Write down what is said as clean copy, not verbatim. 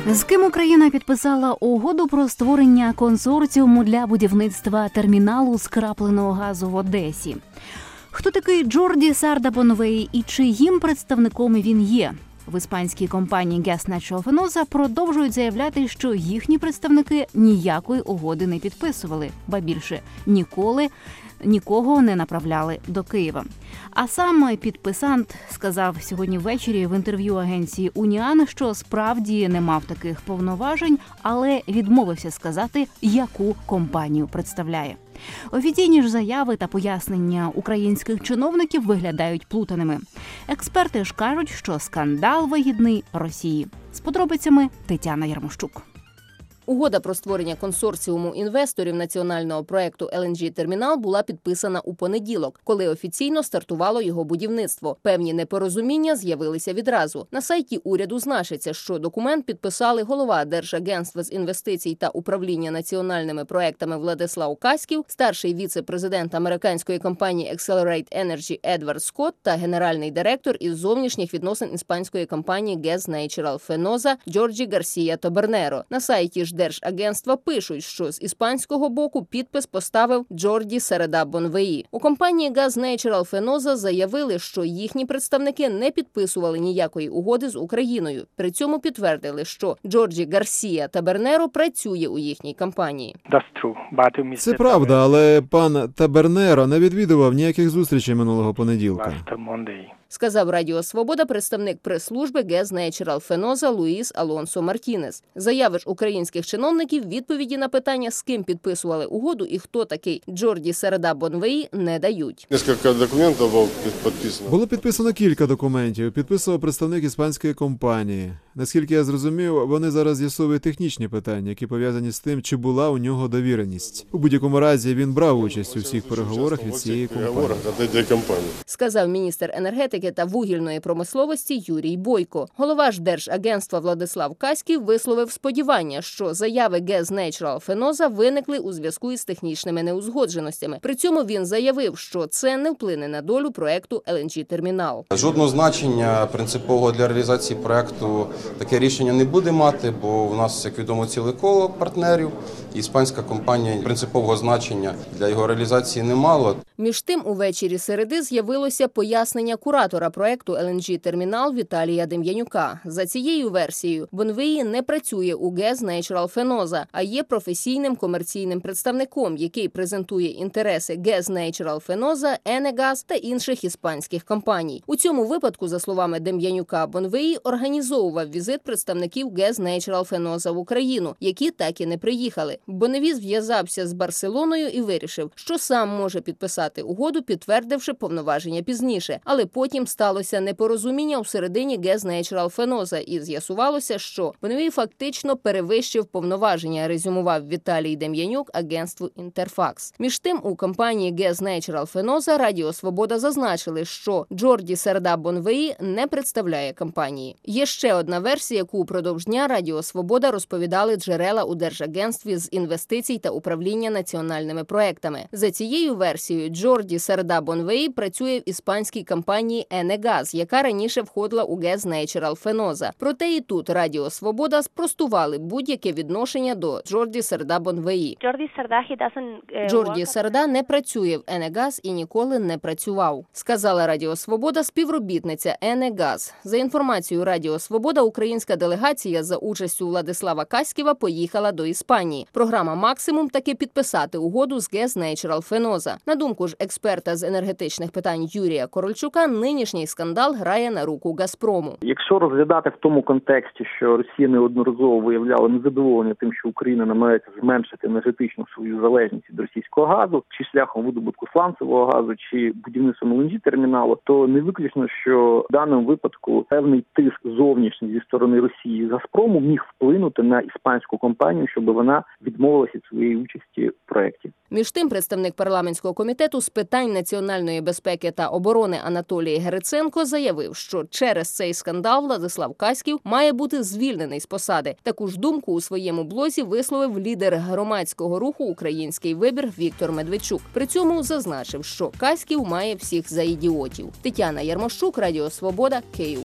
З ким Україна підписала угоду про створення консорціуму для будівництва терміналу скрапленого газу в Одесі? Хто такий Джорді Сарда-Бонвей і чиїм представником він є? В іспанській компанії Gas Natural Fenosa продовжують заявляти, що їхні представники ніякої угоди не підписували, ба більше нікого не направляли до Києва. А сам підписант сказав сьогодні ввечері в інтерв'ю агенції «Уніан», що справді не мав таких повноважень, але відмовився сказати, яку компанію представляє. Офіційні ж заяви та пояснення українських чиновників виглядають плутаними. Експерти ж кажуть, що скандал вигідний Росії. З подробицями Тетяна Ярмощук. Угода про створення консорціуму інвесторів національного проекту LNG-термінал була підписана у понеділок, коли офіційно стартувало його будівництво. Певні непорозуміння з'явилися відразу. На сайті уряду значиться, що документ підписали голова Держагентства з інвестицій та управління національними проектами Владислав Каськів, старший віце-президент американської компанії Accelerate Energy Едвард Скотт та генеральний директор із зовнішніх відносин іспанської компанії Gas Natural Fenosa Джорджі Гарсія Тобернеро. На сайті ж Держагентства пишуть, що з іспанського боку підпис поставив Джорді Сарда-Бонвеї. У компанії Gas Natural Fenosa заявили, що їхні представники не підписували ніякої угоди з Україною. При цьому підтвердили, що Джорджі Гарсія Тобернеро працює у їхній компанії. Це правда, але пан Тобернеро не відвідував ніяких зустрічей минулого понеділка. Сказав Радіо Свобода представник прес-служби Gas Natural Fenosa Луїс Алонсо Мартінес. Заяви ж українських чиновників відповіді на питання, з ким підписували угоду і хто такий Джорді Сарда-Бонвеї, не дають. Було підписано кілька документів. Підписував представник іспанської компанії. Наскільки я зрозумів, вони зараз з'ясовують технічні питання, які пов'язані з тим, чи була у нього довіреність. У будь-якому разі він брав участь у всіх переговорах від цієї компанії. Сказав міністр енергетики та вугільної промисловості Юрій Бойко. Голова ж Держагентства Владислав Каськів висловив сподівання, що заяви Gas Natural Fenosa виникли у зв'язку із технічними неузгодженостями. При цьому він заявив, що це не вплине на долю проекту LNG-термінал. Жодного значення принципового для реалізації проекту таке рішення не буде мати, бо у нас, як відомо, ціле коло партнерів. Іспанська компанія принципового значення для його реалізації не мала. Між тим, увечері середи з'явилося пояснення куратора проекту LNG-термінал Віталія Дем'янюка. За цією версією, Бонвеї не працює у Gas Natural Fenosa, а є професійним комерційним представником, який презентує інтереси Gas Natural Fenosa, Enagás та інших іспанських компаній. У цьому випадку, за словами Дем'янюка, Бонвеї організовував візит представників Gas Natural Fenosa в Україну, які так і не приїхали. Бонвеї зв'язався з Барселоною і вирішив, що сам може підписати угоду, підтвердивши повноваження пізніше. Але потім сталося непорозуміння всередині Gas Natural Fenosa і з'ясувалося, що Бонвеї фактично перевищив повноваження, резюмував Віталій Дем'янюк агентству «Інтерфакс». Між тим, у компанії Gas Natural Fenosa Радіо Свобода зазначили, що Джорді Сарда-Бонвеї не представляє компанії. Є ще одна версія, яку упродовж дня Радіо Свобода розповідали джерела у Держагентстві з інвестицій та управління національними проектами. За цією версією, Джорді Сарда-Бонвеї працює в іспанській компанії Enagás, яка раніше входила у Gas Natural Fenosa. Проте і тут Радіо Свобода спростували будь-яке відношення до Джорді Сарда-Бонвеї. Джорді Сарда не працює в Enagás і ніколи не працював, сказала Радіо Свобода співробітниця Enagás. За інформацією Радіо Свобода, українська делегація за участю Владислава Каськіва поїхала до Іспанії. Програма «Максимум» таки підписати угоду з Gas Natural Fenosa. На думку ж експерта з енергетичних питань Юрія Корольчука, нинішній скандал грає на руку «Газпрому». Якщо розглядати в тому контексті, що Росія неодноразово виявляла незадоволення тим, що Україна намагається зменшити енергетичну свою залежність від російського газу, чи шляхом видобутку сланцевого газу, чи будівництвом LNG-терміналу, то не виключно, що в даному випадку певний тиск зовнішній зі сторони Росії з «Газпрому» міг вплинути на іспанську компанію, щоб вона відмовилася від своєї участі в проєкті. Між тим, представник парламентського комітету з питань національної безпеки та оборони Анатолій Гриценко заявив, що через цей скандал Владислав Каськів має бути звільнений з посади. Таку ж думку у своєму блозі висловив лідер громадського руху «Український вибір» Віктор Медведчук. При цьому зазначив, що Каськів має всіх за ідіотів. Тетяна Ярмощук, Радіо Свобода, Київ.